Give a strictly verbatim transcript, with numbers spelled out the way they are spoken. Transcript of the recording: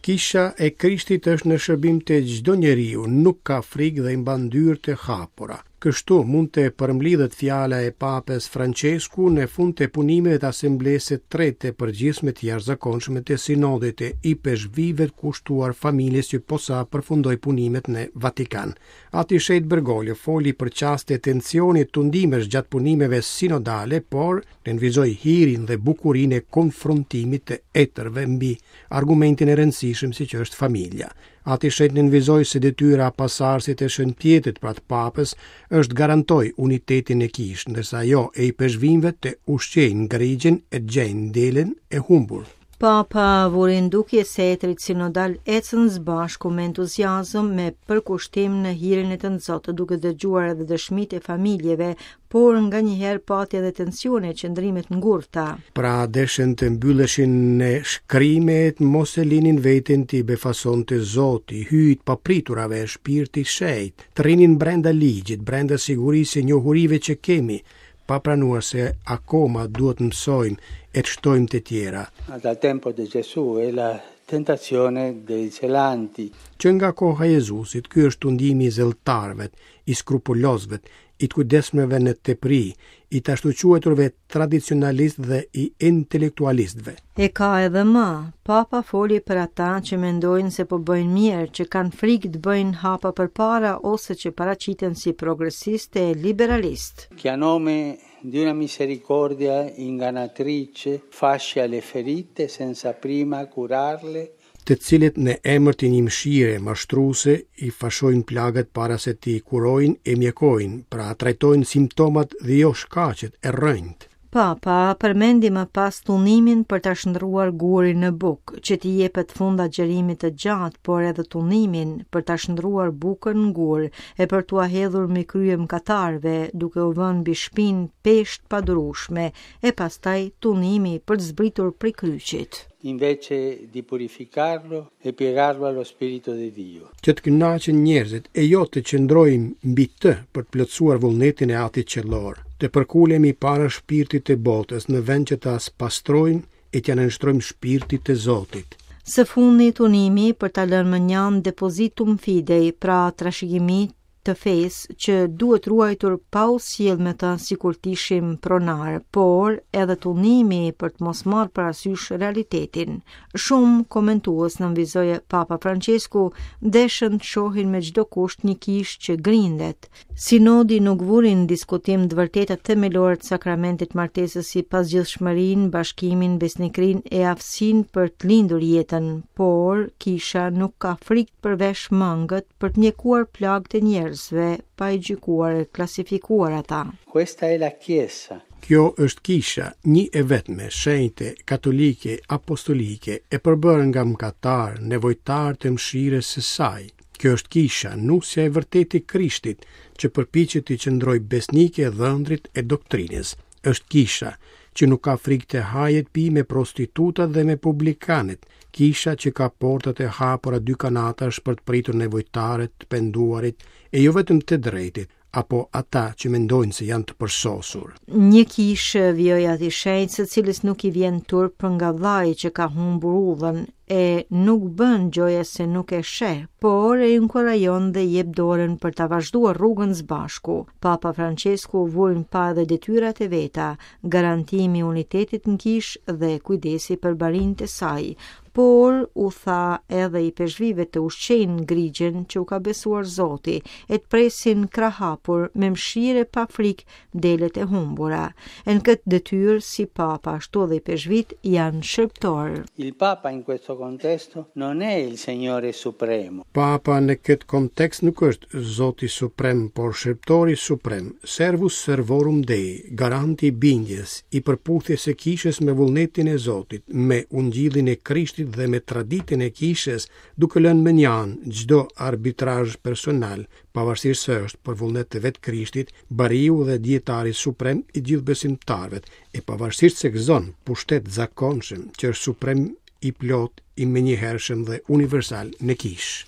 Kisha e Krishtit është në shërbim të çdo njeriu, nuk ka frikë dhe i mban dyert e hapura. Kështu mund të përmlidhet fjala e Papës Francesku në fund të punimeve të asamblesë së tretë të përgjithshme të jashtëzakonshme të sinodit të I peshqvive të kushtuar familjes që posa përfundoi punimet në Vatikan. Ati Shet Bergoglio foli për çaste e tensionit të ndimesh gjatë punimeve sinodale, por nënvizoi hirin dhe bukurinë e konfrontimit të etërve mbi argumentin e rëndësishëm si që është familja. Ati Shet nënvizoi se detyra pasardhësit e shëntjetit pra të papës është garantoj unitetin e kishë, ndërsa ajo e I peshqvinëve të ushqejnë ngrigjen e gjejnë delen e humbur. Papa vuri ndukje se etrit sinodal ecën së bashku me entuziazëm me përkushtim në hirin e të nxotë, duke dëgjuar edhe dëshmitë e familjeve, por nga njëherë pati edhe tensione qëndrimet ngurta. Pra deshen të mbylleshin në shkrimet, mos e linin veten t'i befason të Zoti, hyjt papriturave, shpirti shejt, të rinin brenda ligjit, brenda sigurisë e njohurive që kemi, pa pranuar se akoma duhet mësojmë e të shtojmë të tjera. Dal tempo di Gesù è la tentazione dei zelanti. Që nga koha e Jezusit, ky është tundimi I zelltarëve, I skrupulozëve, I të kujdesshmëve në tepri, I të ashtu quajturve tradicionalist dhe I intelektualistëve. E ka edhe më, Papa foli për ata që mendojnë se po bëjnë mirë, që kanë frikë të bëjnë hapa përpara ose që paraqiten si progresiste e liberalist. Che a nome di una misericordia ingannatrice fascia le ferite senza prima curarle, të cilët në emër të një mëshire mashtruese I fashojnë plagët para se t'i kurojnë e mjekojnë, pra trajtojnë simptomat dhe jo shkaqet e rrënjt. Papa përmendi më pas tunimin për ta shndruar gurin në bukë, që t'i jepet funda gjerimit të gjatë, por edhe tunimin për ta shndruar bukën në gur e për t'u hedhur me krye mkatarëve, duke u vënë mbi shpinë peshë të padurueshme, e pastaj tunimi për të zbritur prej kryqit. Invece di purificarlo e piegarlo allo Spirito di Dio. Që të kënaqen njerëzit e jo të qëndrojmë mbi të për të plotësuar vullnetin e Atit qellor, të përkulemi para shpirtit të botës në vend që ta pastrojmë e t'ja nënshtrojmë shpirtit të Zotit. Së fundi tunimi për ta lënë mënjan depositum fidei, pra trashëgimi të fesë që duhet ruajtur pa u sjell me të sikur t'ishim pronar, por edhe tunimi për të mos marrë parasysh realitetin. Shumë komentues nënvizoje Papa Francesku deshën të shohin me çdo kusht një kishë që grindet. Sinodi nuk vuri në diskutim të vërtetat themelore të sakramentit martesës si pasgjithshmërinë, bashkimin, besnikrinë e aftësinë për të lindur jetën, por kisha nuk ka frikë përvesh mangët për të mjekuar plagët e njerëzve pa I gjykuar e klasifikuar ata. Questa è la Chiesa. Kjo është kisha, një e vetme, shenjte, katolike, apostolike, e përbërë nga mëkatar, nevojtar të mëshirës së saj. Kjo është kisha, nusja e vërtetë e Krishtit, që përpiqet të qëndrojë besnike e dhëndrit e doktrinës. Është kisha që nuk ka frikë të hajet pi me prostitutat dhe me publikanët, kisha që ka portat e hapura dy kanatash për të pritur nevojtarët, të penduarit, e jo vetëm të drejtit, apo ata që mendojnë se janë të përsosur. Një kishë vjoj ati shenjtë së cilës nuk I vjen turp për nga vllai që ka humbur udhën, e nuk bën gjoja se nuk e sheh, por e inkurajon dhe jep dorën për ta vazhduar rrugën së bashku. Papa Francesku vurin pa edhe detyrat e veta, garantimi I unitetit në kishë dhe kujdesi për barinë e saj, por u tha edhe I peshqvive të ushqejnë ngrigjen që u ka besuar Zoti, e të presin krahapur me mëshire pa frikë delet e humbura. E në këtë detyrë si Papa ashtu dhe I peshqvit janë shërptor. Il Papa in questo contesto non è il Signore Supremo. Papa në këtë kontekst nuk është Zoti Suprem, por shërptori suprem, servus servorum Dei, garanti I bindjes, I përputhjes së kishës me vullnetin e Zotit, me ungjillin e Krishtit dhe me traditën e kishës, duke lënë menjanë çdo arbitrazh personal, pavarësisht se është për vullnet të vetë Krishtit, bariu dhe dietari suprem I gjithë besimtarëve, e pavarësisht se gëzon pushtet zakonshëm që është suprem I plot, I menjëhershëm dhe universal në kishë.